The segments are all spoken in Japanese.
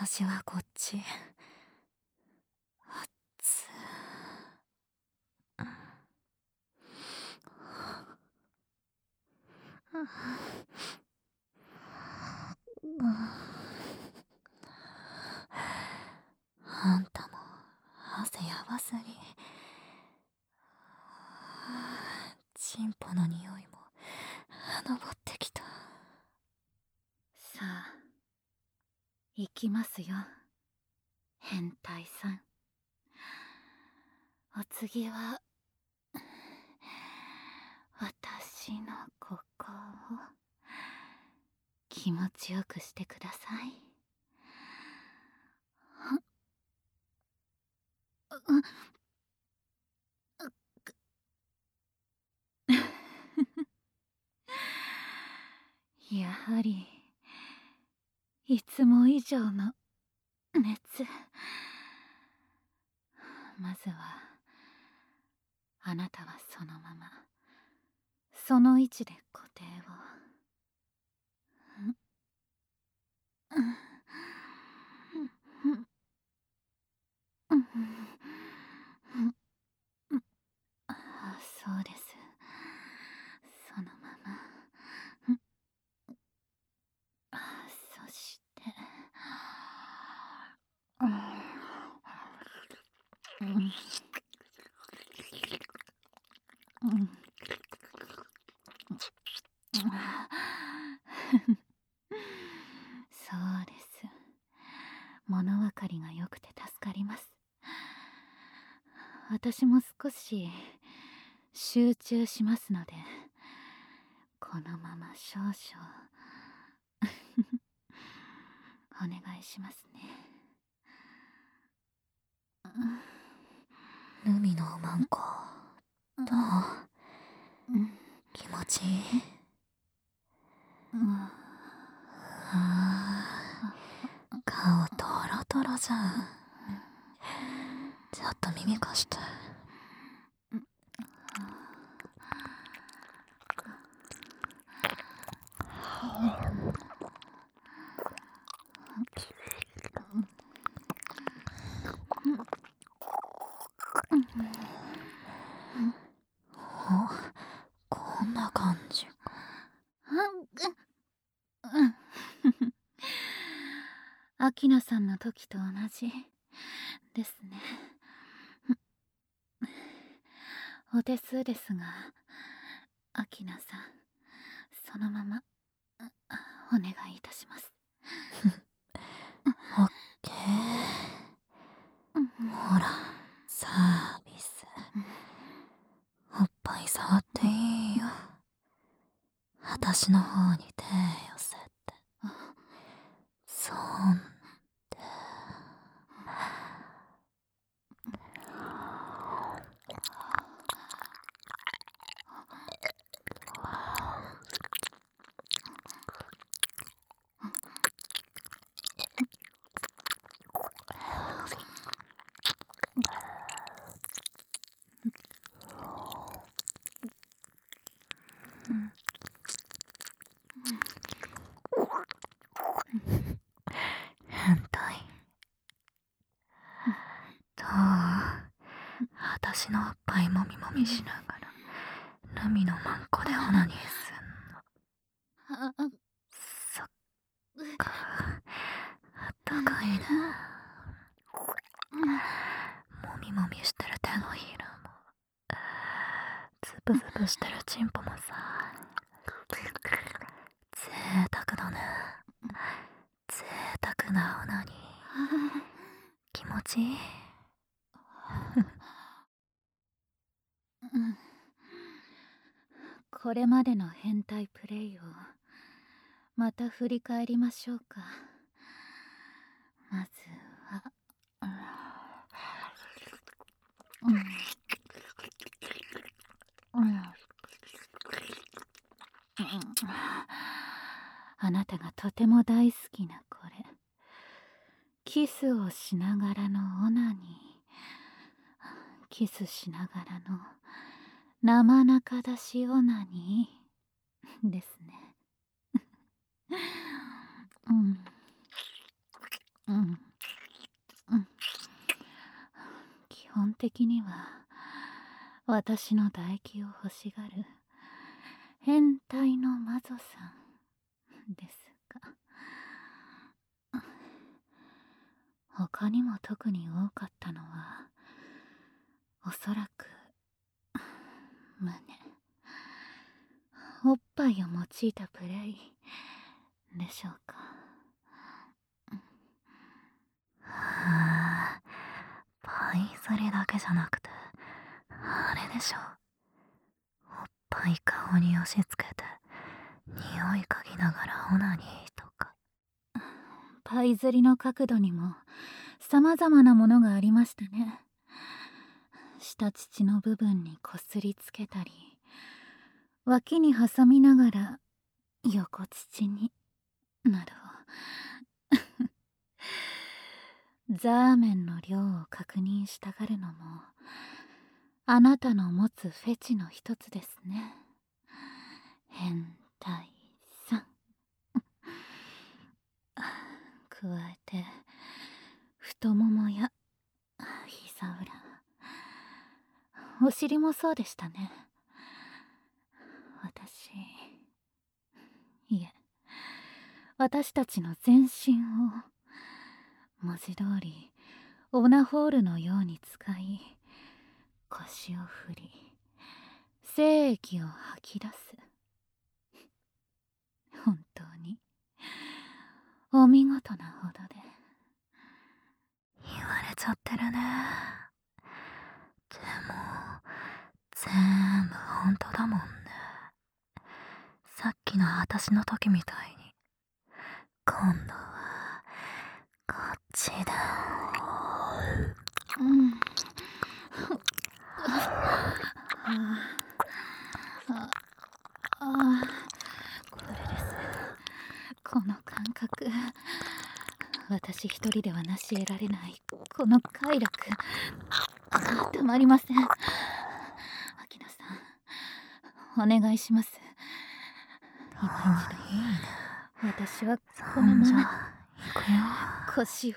私はこっち。あっつ。あんたも汗やばすぎ。チンポの匂いも登ってきた。 さあ行きますよ、変態さん。お次は私のここを気持ちよくしてください。やはりいつも以上の熱。まずはあなたはそのままその位置で固定を。そうです、そのまま。そしてそうです、物分かりが良くて助かります。私も少し集中しますので、このまま少々お願いしますね。 ルミのおまんこどう？気持ちいい？顔トロトロじゃん。ちょっと耳貸して。こんな感じか。 アキナさんの時と同じですね。お手数ですが、アキナさん、そのままお願いいたします。 オッケー。ほら、サービス。おっぱい触っていいよ。私の方に手寄せて。そんで。変態。どう？私のおっぱいもみもみしながらルミのマンコでオナニーすんの。そっか、あったかいね。もみもみしてる手のひらもズブズブしてるチンポもさ、贅沢だね。贅沢なオナニー。気持ちいい？ これまでの変態プレイをまた振り返りましょうか。まずはあなたがとても大好きなこれ、キスをしながらのオナニー、キスしながらの生中出しオナニーですね。 うん、うん。基本的には私の唾液を欲しがる変態の魔女さんですが、他にも特に多かったのはおそらく胸、おっぱいを用いたプレイでしょうか。 パイ釣りだけじゃなくてあれでしょ。おっぱい顔に押し付けて匂い嗅ぎながらオナニーとか。 パイ釣りの角度にも様々なものがありましたね。下乳の部分にこすりつけたり、脇に挟みながら横乳になどザーメンの量を確認したがるのもあなたの持つフェチの一つですね、変態さん。加えて太ももや膝裏、お尻もそうでしたね。私たちの全身を文字通りオナホールのように使い、腰を振り精液を吐き出す。本当にお見事なほどで。 言われちゃってるね。でも全部本当だもんね。さっきの私の時みたいに今度はこっちだ。 これです。この感覚、私一人では成し得られないこの快楽、たまりません。秋菜さん、お願いします。今一度いいね。 私はこのまま行くよ。 腰を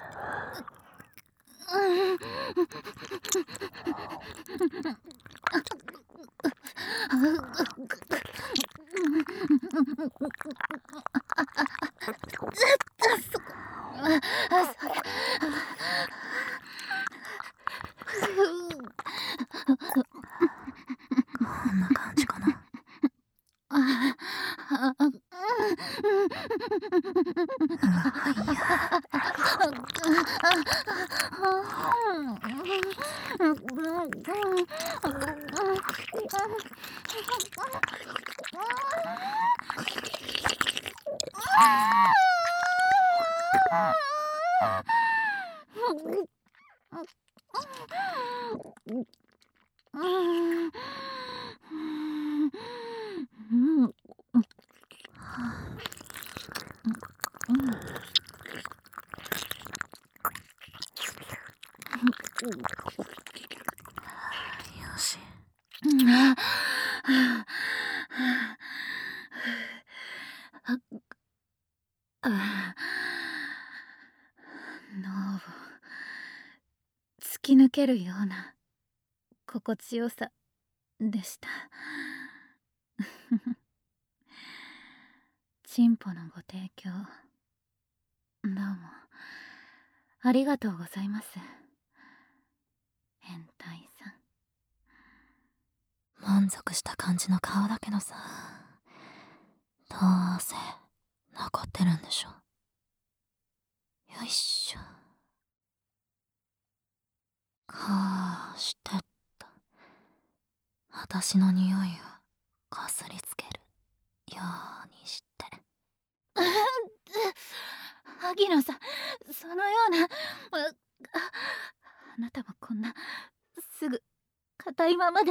こんな感じかな。うわ、いや。よし。 脳を突き抜けるような心地よさでした。チンポのご提供、どうもありがとうございます、変態さん。 満足した感じの顔だけどさ、どうせ残ってるんでしょ。よいしょ。こうしてっと私の匂いをこすりつけるようにして。 萩野さん、そのような、あなたもこんなすぐ硬いままで。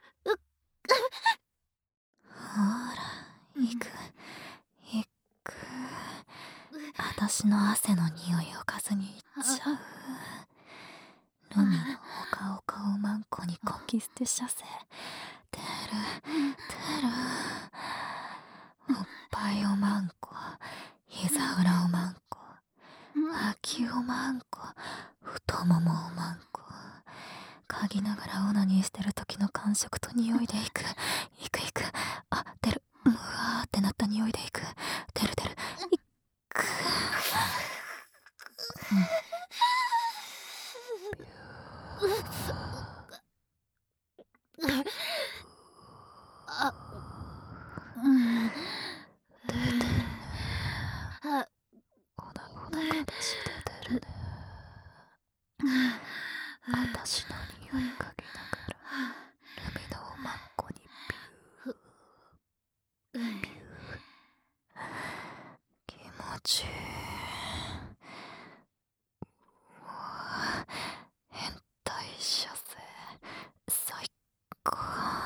ほら、行く行く。私の汗の匂いを嗅ずに行っちゃう。ルミのほかほかをマンコにこき捨て射精。出る出る。おっぱいをマンコ、膝裏をマンコ、脇ながらオナニーしてる時の感触と匂いでいく。あ、出る。うわーってなった匂いでいく。出る。いく。 あ、うん。 出てるね。 あ、 ほら形で出るね。私の匂い嗅ぎながらルミのを真っこにピュー気持ちいい。うわ変態射精最高。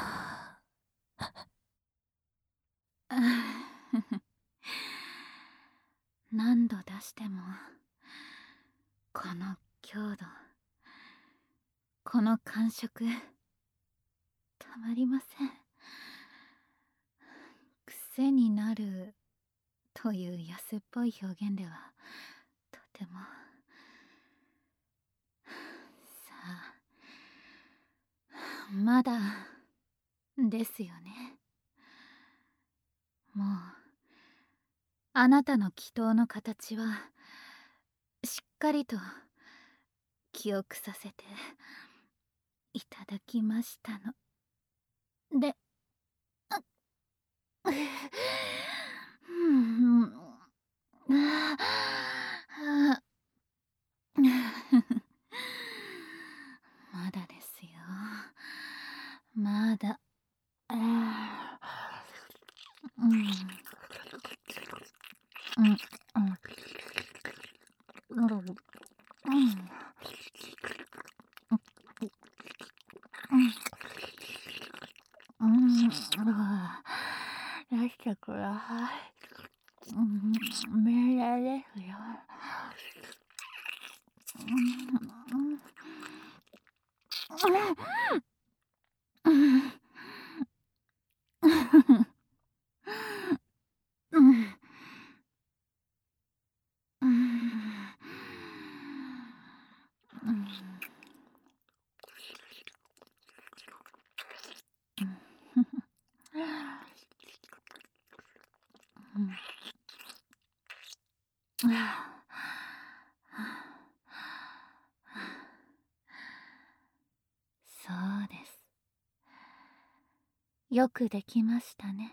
何度出してもこの強度、この感触たまりません。癖になるという安っぽい表現ではとても。さあ、まだですよね。もうあなたの祈祷の形はしっかりと記憶させていただきましたので、まだですよ。まだ。出してください。命令ですよ。そうです。よくできましたね、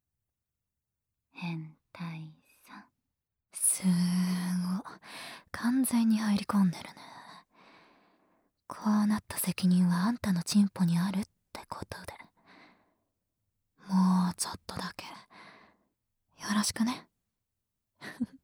変態さん。 すご完全に入り込んでるね。こうなった責任はあんたのチンポにあるってことで、もうちょっとだけよろしくね。